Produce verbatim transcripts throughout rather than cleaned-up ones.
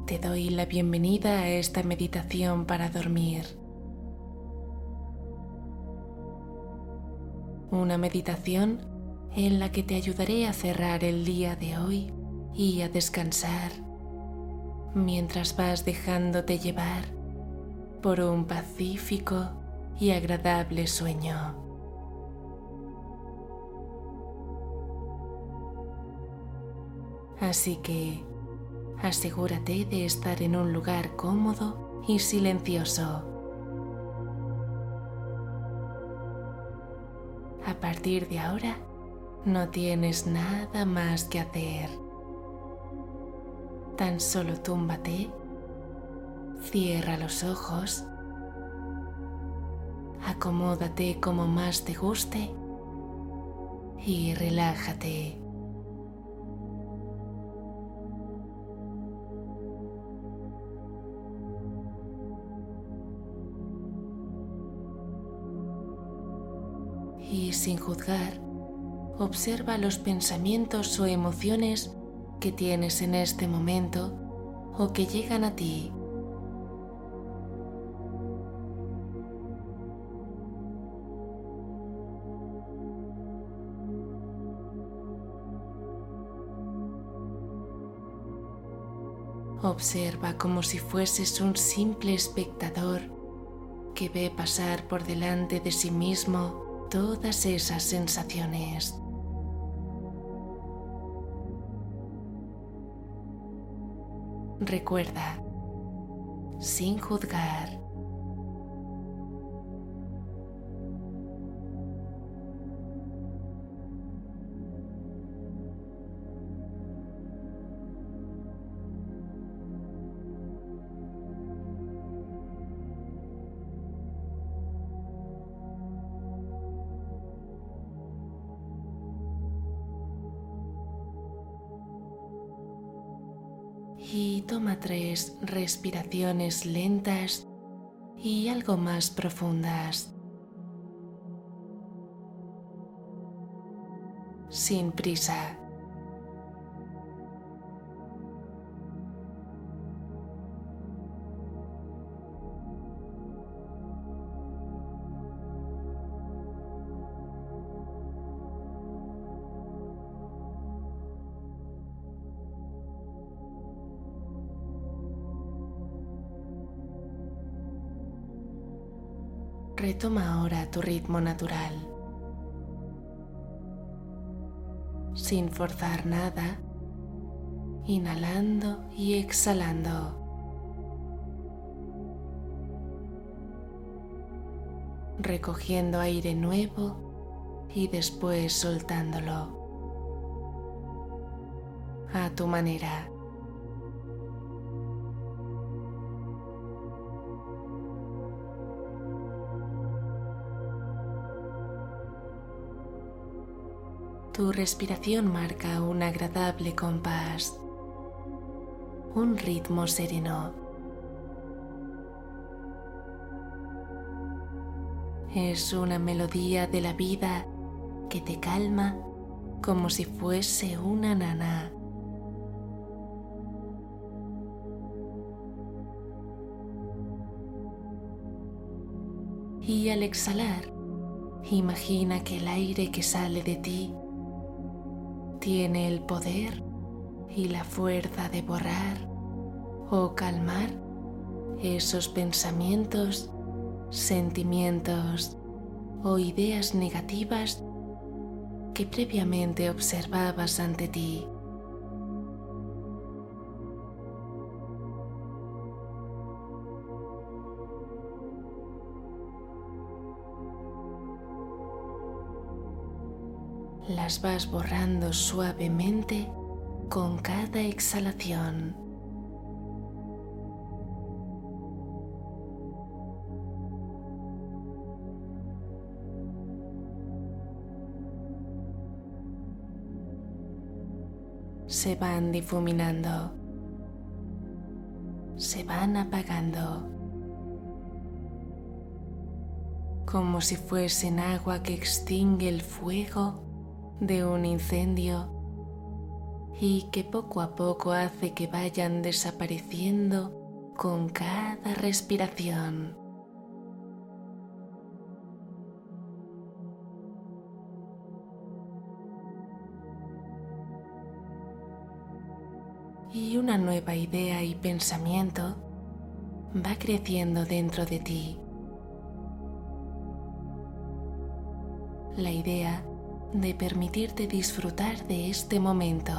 te doy la bienvenida a esta meditación para dormir. Una meditación en la que te ayudaré a cerrar el día de hoy y a descansar mientras vas dejándote llevar por un pacífico y agradable sueño. Así que asegúrate de estar en un lugar cómodo y silencioso. A partir de ahora, no tienes nada más que hacer. Tan solo túmbate, cierra los ojos, acomódate como más te guste y relájate. Y sin juzgar, observa los pensamientos o emociones que tienes en este momento o que llegan a ti. Observa como si fueses un simple espectador que ve pasar por delante de sí mismo todas esas sensaciones. Recuerda, sin juzgar. Y toma tres respiraciones lentas y algo más profundas. Sin prisa. Retoma ahora tu ritmo natural, sin forzar nada, inhalando y exhalando. Recogiendo aire nuevo y después soltándolo. A tu manera. Tu respiración marca un agradable compás, un ritmo sereno. Es una melodía de la vida que te calma como si fuese una nana. Y al exhalar, imagina que el aire que sale de ti tiene el poder y la fuerza de borrar o calmar esos pensamientos, sentimientos o ideas negativas que previamente observabas ante ti. Las vas borrando suavemente con cada exhalación. Se van difuminando, se van apagando, como si fuesen agua que extingue el fuego de un incendio y que poco a poco hace que vayan desapareciendo con cada respiración. Y una nueva idea y pensamiento va creciendo dentro de ti. La idea de permitirte disfrutar de este momento.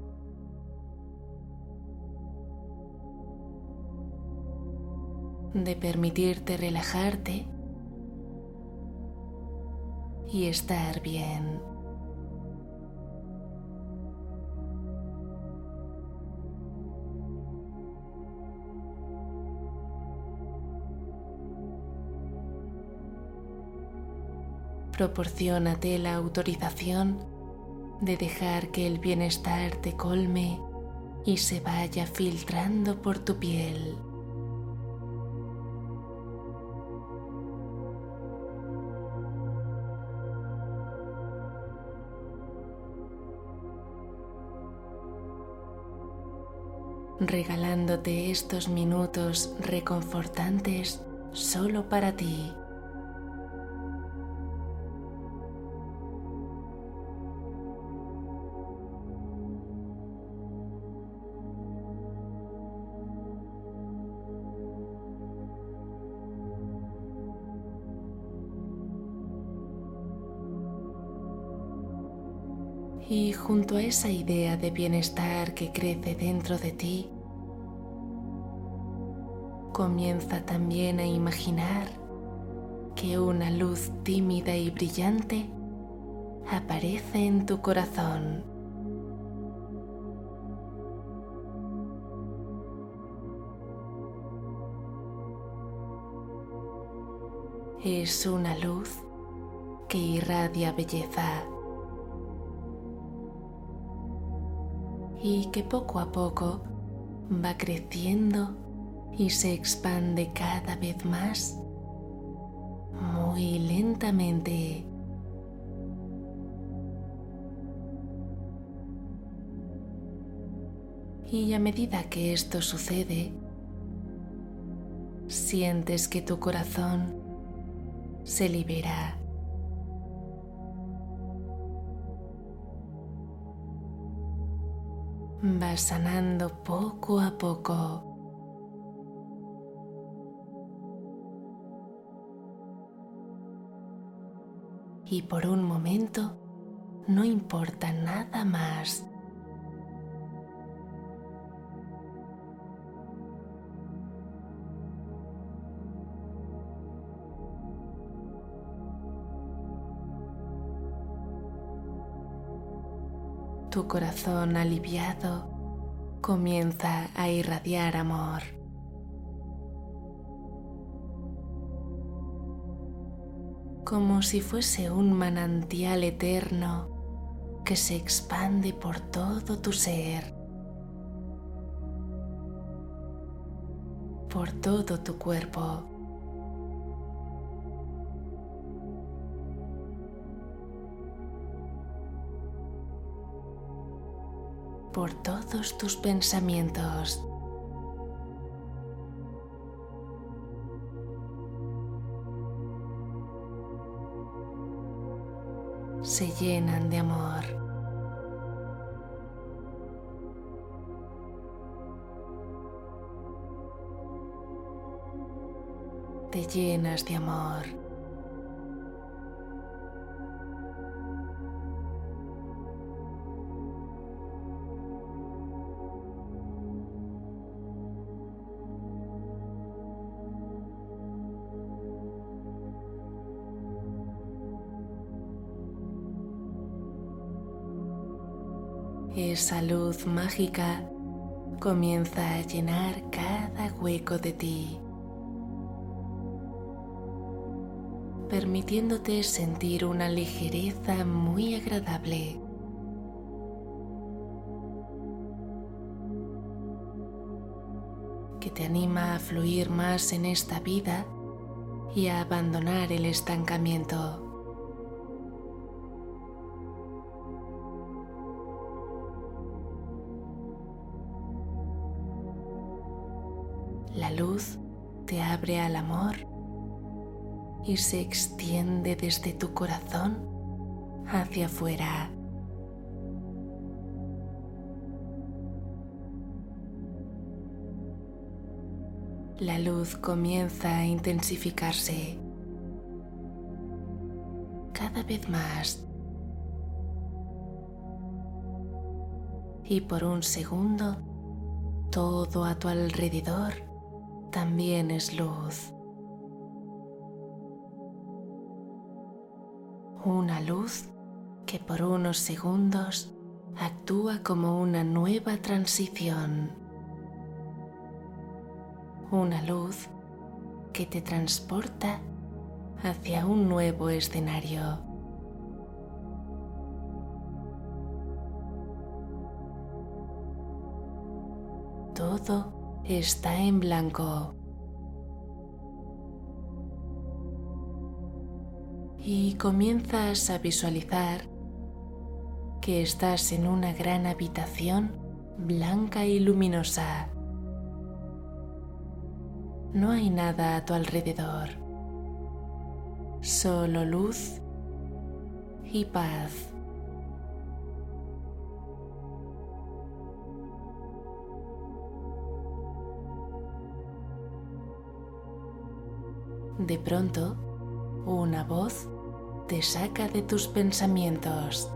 De permitirte relajarte y estar bien. Proporciónate la autorización de dejar que el bienestar te colme y se vaya filtrando por tu piel. Regalándote estos minutos reconfortantes solo para ti. Y junto a esa idea de bienestar que crece dentro de ti, comienza también a imaginar que una luz tímida y brillante aparece en tu corazón. Es una luz que irradia belleza y que poco a poco va creciendo y se expande cada vez más, muy lentamente. Y a medida que esto sucede, sientes que tu corazón se libera. Vas sanando poco a poco. Y por un momento no importa nada más. Tu corazón aliviado comienza a irradiar amor. Como si fuese un manantial eterno que se expande por todo tu ser, por todo tu cuerpo. Por todos tus pensamientos. Se llenan de amor. Te llenas de amor. Esa luz mágica comienza a llenar cada hueco de ti, permitiéndote sentir una ligereza muy agradable. Que te anima a fluir más en esta vida y a abandonar el estancamiento. La luz te abre al amor y se extiende desde tu corazón hacia afuera. La luz comienza a intensificarse cada vez más y por un segundo todo a tu alrededor también es luz. Una luz que por unos segundos actúa como una nueva transición. Una luz que te transporta hacia un nuevo escenario. Todo está en blanco. Y comienzas a visualizar que estás en una gran habitación blanca y luminosa. No hay nada a tu alrededor, solo luz y paz. De pronto, una voz te saca de tus pensamientos.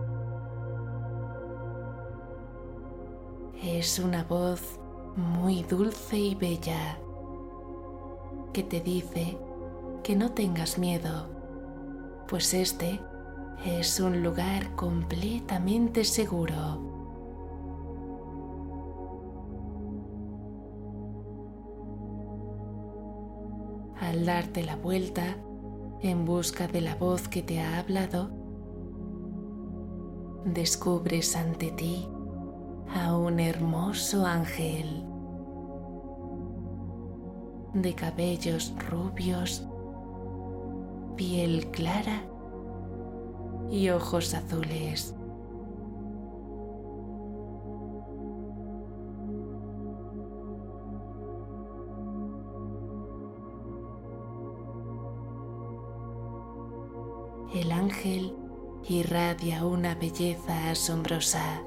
Es una voz muy dulce y bella que te dice que no tengas miedo, pues este es un lugar completamente seguro. Al darte la vuelta en busca de la voz que te ha hablado, descubres ante ti a un hermoso ángel de cabellos rubios, piel clara y ojos azules. El ángel irradia una belleza asombrosa.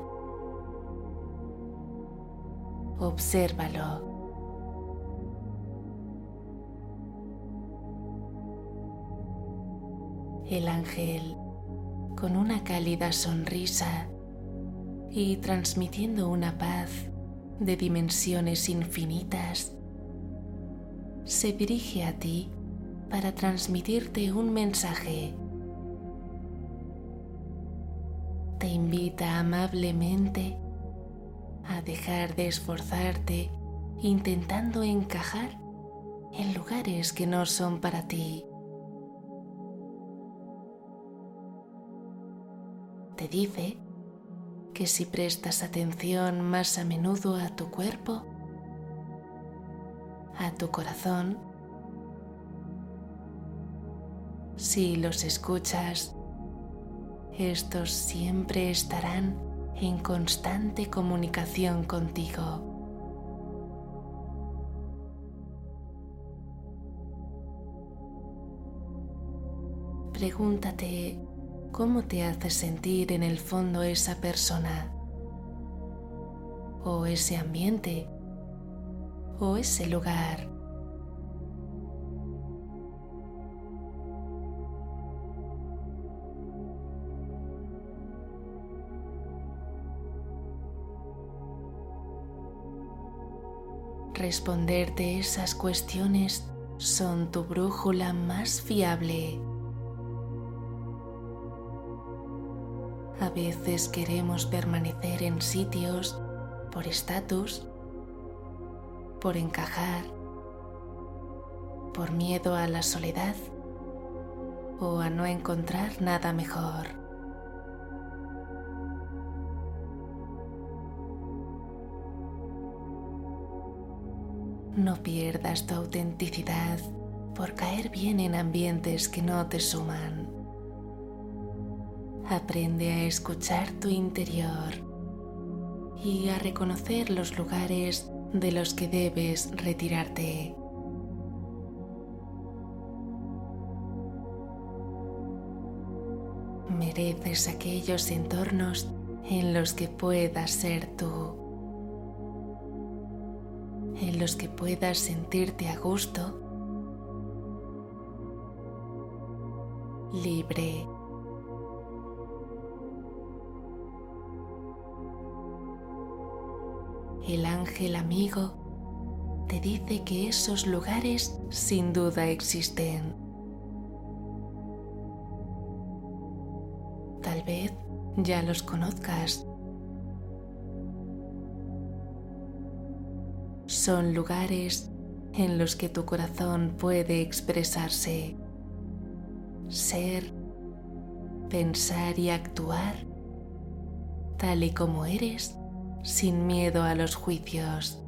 Obsérvalo. El ángel, con una cálida sonrisa y transmitiendo una paz de dimensiones infinitas, se dirige a ti para transmitirte un mensaje. Te invita amablemente a dejar de esforzarte intentando encajar en lugares que no son para ti. Te dice que si prestas atención más a menudo a tu cuerpo, a tu corazón, si los escuchas, estos siempre estarán en constante comunicación contigo. Pregúntate cómo te hace sentir en el fondo esa persona, o ese ambiente, o ese lugar. Responderte esas cuestiones son tu brújula más fiable. A veces queremos permanecer en sitios por estatus, por encajar, por miedo a la soledad o a no encontrar nada mejor. No pierdas tu autenticidad por caer bien en ambientes que no te suman. Aprende a escuchar tu interior y a reconocer los lugares de los que debes retirarte. Mereces aquellos entornos en los que puedas ser tú, en los que puedas sentirte a gusto, libre. El ángel amigo te dice que esos lugares sin duda existen. Tal vez ya los conozcas. Son lugares en los que tu corazón puede expresarse, ser, pensar y actuar tal y como eres, sin miedo a los juicios.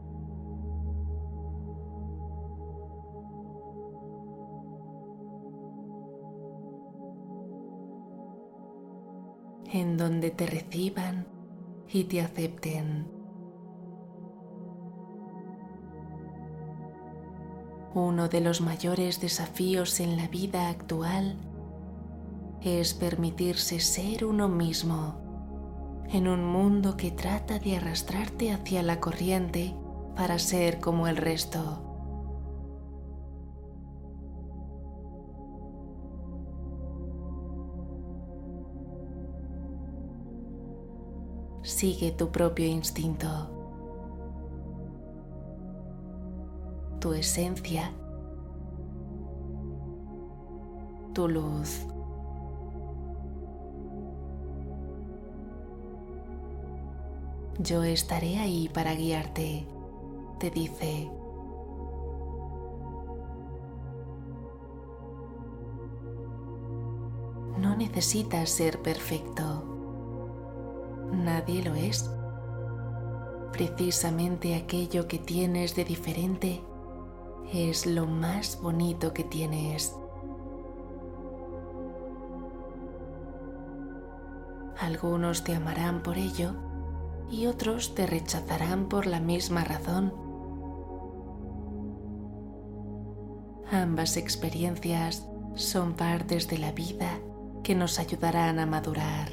En donde te reciban y te acepten. Uno de los mayores desafíos en la vida actual es permitirse ser uno mismo en un mundo que trata de arrastrarte hacia la corriente para ser como el resto. Sigue tu propio instinto, tu esencia, tu luz. Yo estaré ahí para guiarte, te dice. No necesitas ser perfecto. Nadie lo es. Precisamente aquello que tienes de diferente es lo más bonito que tienes. Algunos te amarán por ello y otros te rechazarán por la misma razón. Ambas experiencias son partes de la vida que nos ayudarán a madurar.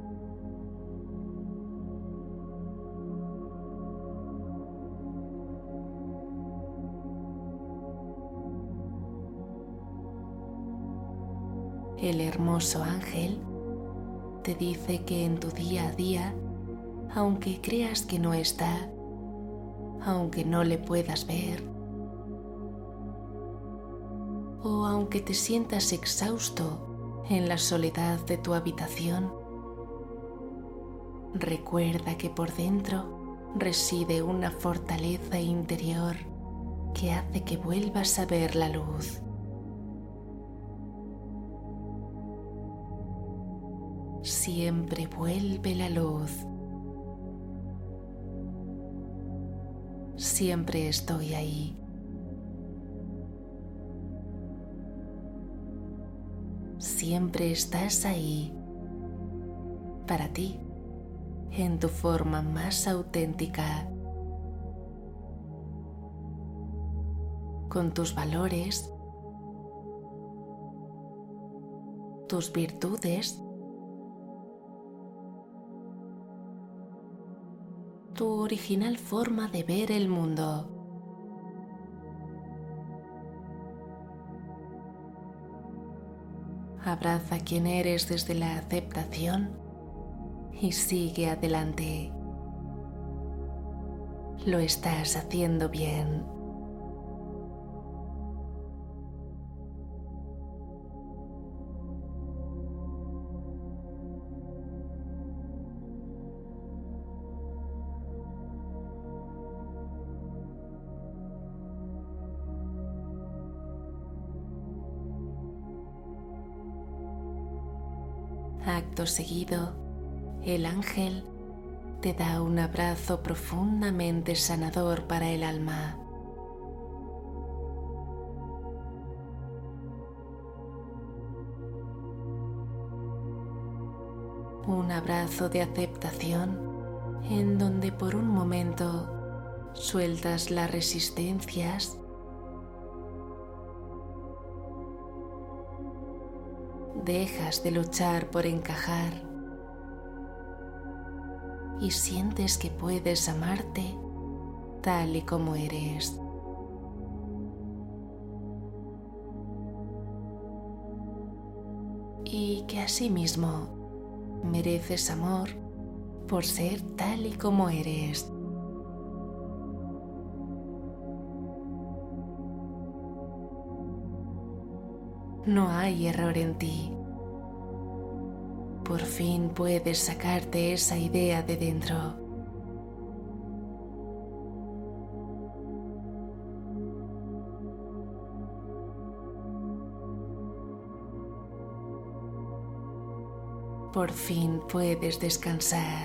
El hermoso ángel te dice que en tu día a día, aunque creas que no está, aunque no le puedas ver, o aunque te sientas exhausto en la soledad de tu habitación, recuerda que por dentro reside una fortaleza interior que hace que vuelvas a ver la luz. Siempre vuelve la luz. Siempre estoy ahí. Siempre estás ahí, para ti, en tu forma más auténtica, con tus valores, tus virtudes, tu original forma de ver el mundo. Abraza quien eres desde la aceptación y sigue adelante. Lo estás haciendo bien. Acto seguido, el ángel te da un abrazo profundamente sanador para el alma. Un abrazo de aceptación en donde por un momento Sueltas las resistencias. Dejas de luchar por encajar y sientes que puedes amarte tal y como eres. Y que asimismo mereces amor por ser tal y como eres. No hay error en ti. Por fin puedes sacarte esa idea de dentro. Por fin puedes descansar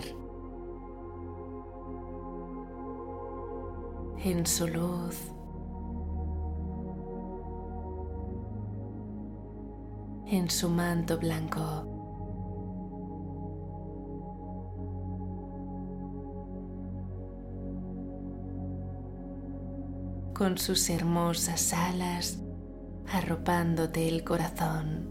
en su luz, en su manto blanco. Con sus hermosas alas arropándote el corazón.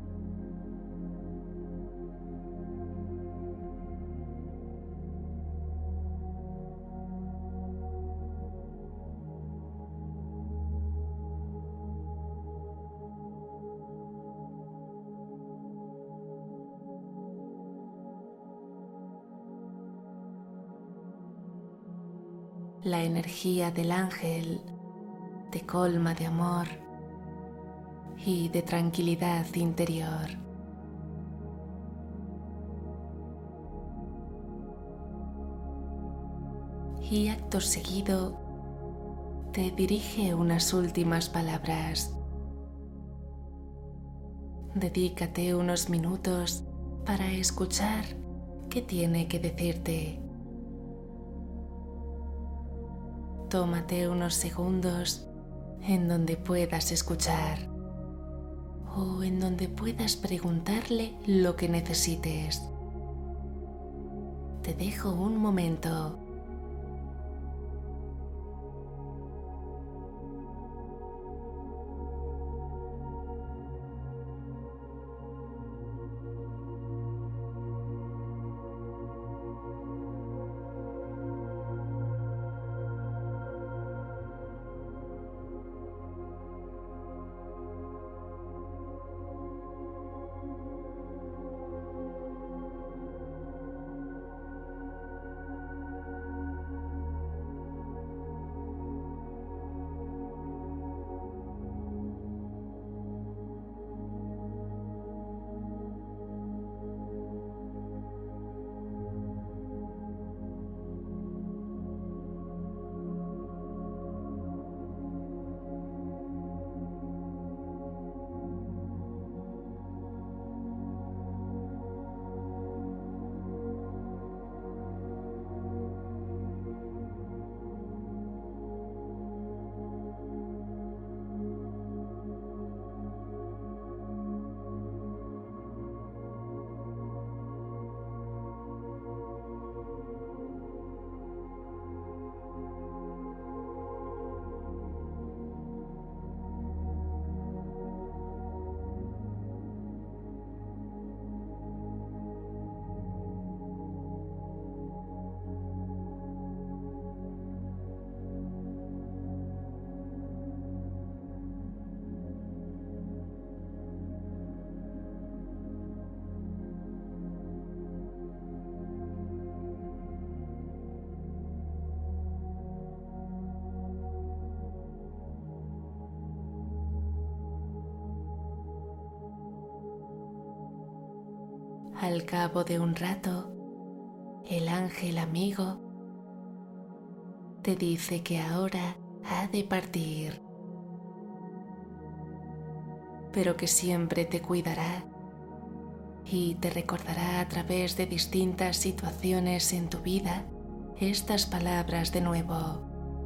La energía del ángel te colma de amor y de tranquilidad interior. Y acto seguido te dirige unas últimas palabras. Dedícate unos minutos para escuchar qué tiene que decirte. Tómate unos segundos en donde puedas escuchar o en donde puedas preguntarle lo que necesites. Te dejo un momento. Al cabo de un rato, el ángel amigo te dice que ahora ha de partir, pero que siempre te cuidará y te recordará a través de distintas situaciones en tu vida estas palabras de nuevo.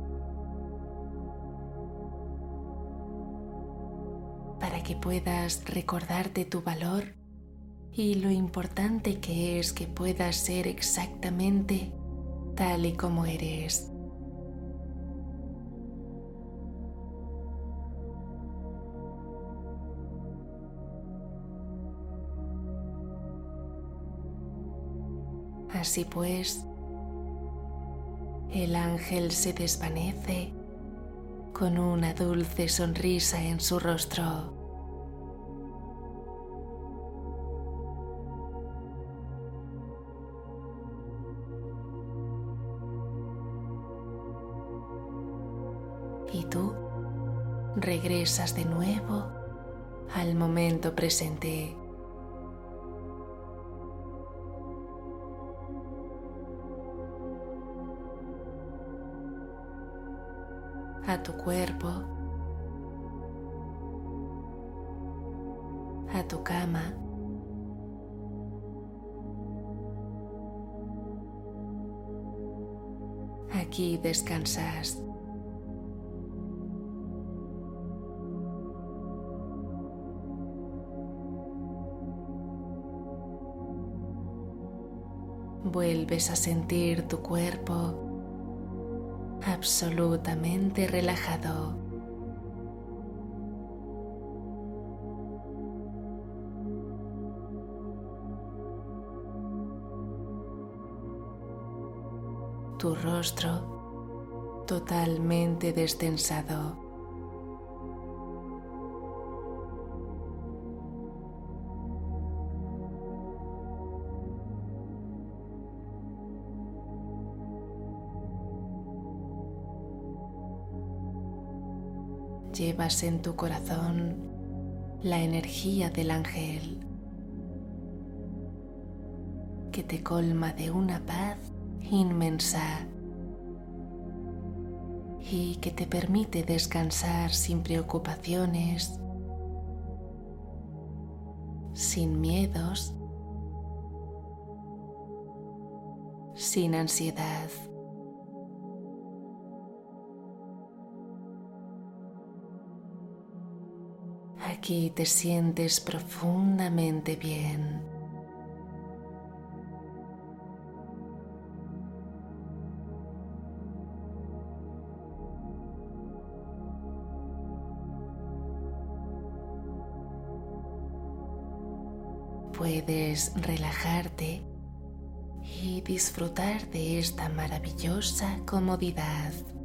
Para que puedas recordarte tu valor y lo importante que es que puedas ser exactamente tal y como eres. Así pues, el ángel se desvanece con una dulce sonrisa en su rostro. Y tú regresas de nuevo al momento presente. A tu cuerpo, a tu cama, aquí descansas. Vuelves a sentir tu cuerpo absolutamente relajado. Tu rostro totalmente destensado. Llevas en tu corazón la energía del ángel que te colma de una paz inmensa y que te permite descansar sin preocupaciones, sin miedos, sin ansiedad. Aquí te sientes profundamente bien. Puedes relajarte y disfrutar de esta maravillosa comodidad.